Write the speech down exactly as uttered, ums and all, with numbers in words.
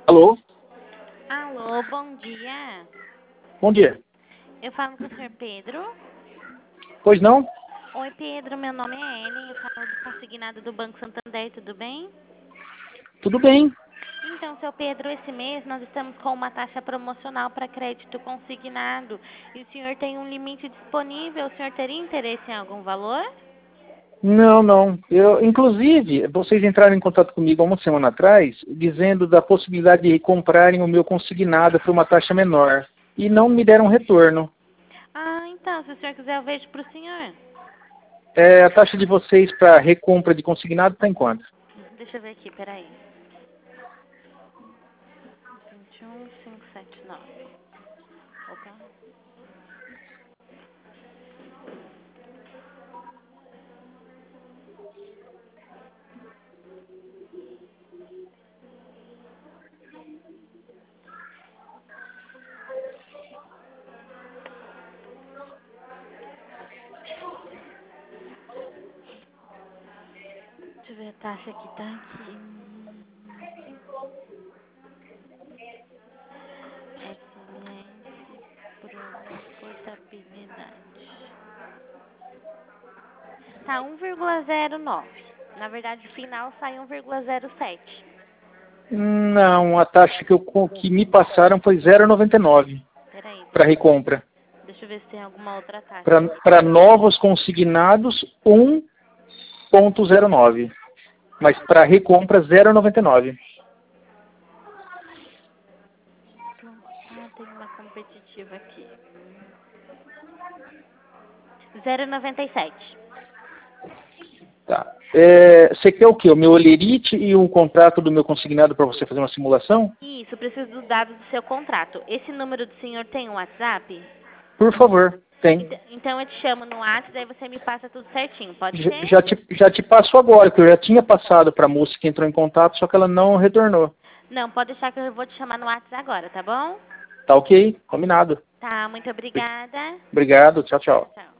Alô? Alô, bom dia. Bom dia. Eu falo com o senhor Pedro. Pois não? Oi, Pedro, meu nome é Ellen, eu falo do consignado do Banco Santander, tudo bem? Tudo bem. Então, seu Pedro, esse mês nós estamos com uma taxa promocional para crédito consignado e o senhor tem um limite disponível. O senhor teria interesse em algum valor? Não, não. Eu, inclusive, vocês entraram em contato comigo há uma semana atrás, dizendo da possibilidade de comprarem o meu consignado por uma taxa menor. E não me deram retorno. Ah, então, se o senhor quiser, eu vejo para o senhor. É, a taxa de vocês para recompra de consignado está em quanto? Deixa eu ver aqui, peraí. vinte e um, quinhentos e setenta e nove. Opa. Deixa eu ver a taxa que tá aqui. S M S Promo Portabilidade. Tá um vírgula zero nove. Na verdade, o final sai um vírgula zero sete. Não, a taxa que, eu, que me passaram foi zero vírgula noventa e nove Peraí, para deixa, recompra. deixa eu ver se tem alguma outra taxa. Para novos consignados, um vírgula zero nove. Mas para recompra, zero vírgula noventa e nove. Ah, tem uma competitiva aqui. zero vírgula noventa e sete. Tá. É, você quer o quê? O meu olerite e o contrato do meu consignado para você fazer uma simulação? Isso, eu preciso dos dados do seu contrato. Esse número do senhor tem um WhatsApp? Por favor, tem. Ent- Então eu te chamo no WhatsApp, daí você me passa tudo certinho, pode Já, ser? já te, já te passo agora, que eu já tinha passado para a moça que entrou em contato, só que ela não retornou. Não, pode deixar que eu vou te chamar no WhatsApp agora, tá bom? Tá ok? Combinado. Tá, muito obrigada. Obrigado, tchau, tchau. Tchau.